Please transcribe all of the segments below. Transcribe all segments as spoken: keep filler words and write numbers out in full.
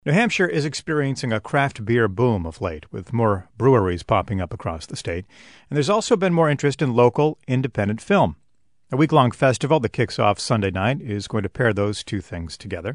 New Hampshire is experiencing a craft beer boom of late, with more breweries popping up across the state. And there's also been more interest in local, independent film. A week-long festival that kicks off Sunday night is going to pair those two things together.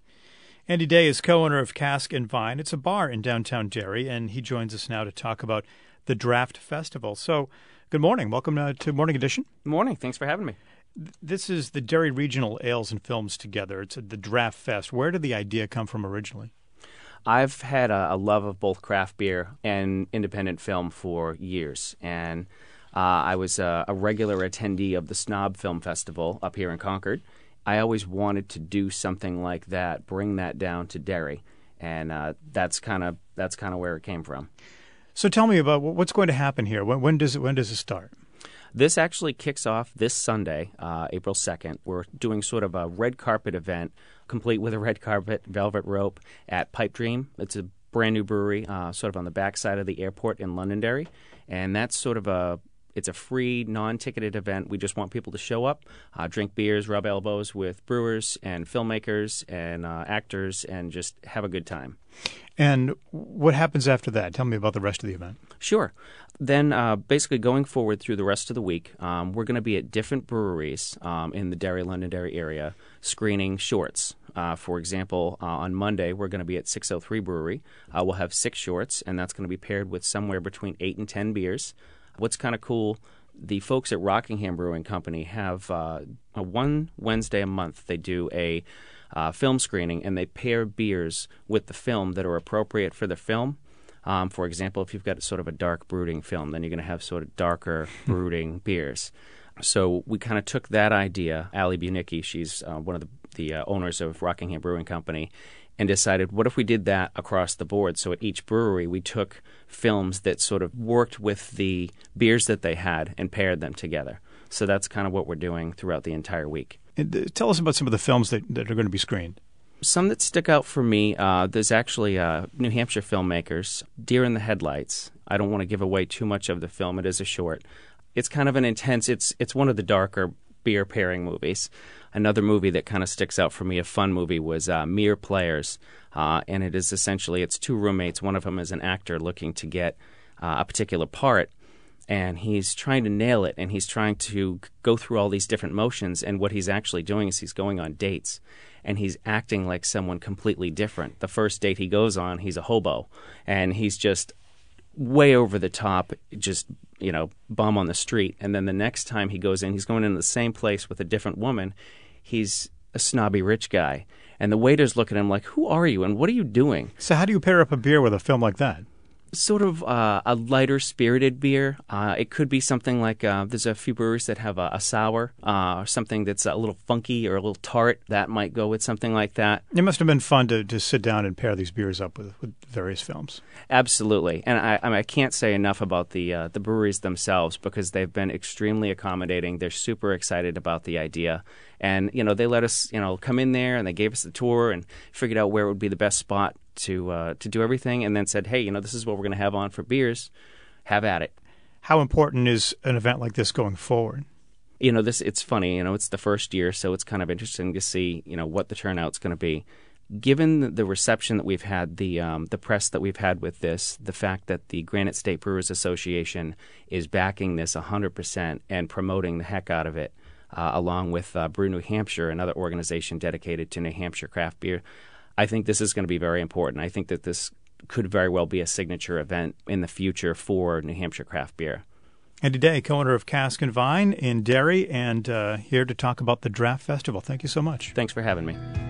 Andy Day is co-owner of Cask and Vine. It's a bar in downtown Derry, and he joins us now to talk about the Draft Festival. So, good morning. Welcome uh, to Morning Edition. Good morning. Thanks for having me. This is the Derry Regional Ales and Films together. It's the Draft Fest. Where did the idea come from originally? I've had a, a love of both craft beer and independent film for years, and uh, I was a, a regular attendee of the Snob Film Festival up here in Concord. I always wanted to do something like that, bring that down to Derry, and uh, that's kind of that's kind of where it came from. So tell me about what's going to happen here. When, when does it, when does it start? This actually kicks off this Sunday, uh, April second. We're doing sort of a red carpet event, complete with a red carpet, velvet rope, at Pipe Dream. It's a brand new brewery, uh, sort of on the backside of the airport in Londonderry, and that's sort of a it's a free, non-ticketed event. We just want people to show up, uh, drink beers, rub elbows with brewers and filmmakers and uh, actors, and just have a good time. And what happens after that? Tell me about the rest of the event. Sure. Then uh, basically going forward through the rest of the week, um, we're going to be at different breweries um, in the Derry, Londonderry area screening shorts. Uh, for example, uh, on Monday, we're going to be at six oh three Brewery. Uh, we'll have six shorts, and that's going to be paired with somewhere between eight and ten beers. What's kind of cool, the folks at Rockingham Brewing Company have uh, a one Wednesday a month. They do a uh, film screening, and they pair beers with the film that are appropriate for the film. Um, for example, if you've got sort of a dark brooding film, then you're going to have sort of darker brooding beers. So we kind of took that idea. Ali Bunicki, she's uh, one of the, the uh, owners of Rockingham Brewing Company, and decided, what if we did that across the board? So at each brewery, we took films that sort of worked with the beers that they had and paired them together. So that's kind of what we're doing throughout the entire week. And, uh, tell us about some of the films that, that are going to be screened. Some that stick out for me, uh, there's actually uh, New Hampshire filmmakers, Deer in the Headlights. I don't want to give away too much of the film. It is a short. It's kind of an intense, it's it's one of the darker beer pairing movies. Another movie that kind of sticks out for me, a fun movie, was uh, Mere Players. Uh, and it is essentially, it's two roommates. One of them is an actor looking to get uh, a particular part, and he's trying to nail it, and he's trying to go through all these different motions, and what he's actually doing is he's going on dates, and he's acting like someone completely different. The first date he goes on, he's a hobo, and he's just way over the top, just, you know, bum on the street. And then the next time he goes in, he's going in the same place with a different woman. He's a snobby rich guy. And the waiters look at him like, who are you and what are you doing? So how do you pair up a beer with a film like that? Sort of uh, a lighter spirited beer. Uh, it could be something like uh, there's a few breweries that have a, a sour uh, or something that's a little funky or a little tart. That might go with something like that. It must have been fun to, to sit down and pair these beers up with, with various films. Absolutely. And I, I, mean, I can't say enough about the uh, the breweries themselves, because they've been extremely accommodating. They're super excited about the idea. And, you know, they let us, you know, come in there, and they gave us the tour and figured out where would be the best spot to uh, to do everything, and then said, hey, you know, this is what we're going to have on for beers. Have at it. How important is an event like this going forward? You know, this it's funny. You know, it's the first year, so it's kind of interesting to see, you know, what the turnout's going to be. Given the reception that we've had, the um, the press that we've had with this, the fact that the Granite State Brewers Association is backing this one hundred percent and promoting the heck out of it, uh, along with uh, Brew New Hampshire, another organization dedicated to New Hampshire craft beer, I think this is going to be very important. I think that this could very well be a signature event in the future for New Hampshire craft beer. Andy Day, co-owner of Cask and Vine in Derry, and uh, here to talk about the Draft Festival. Thank you so much. Thanks for having me.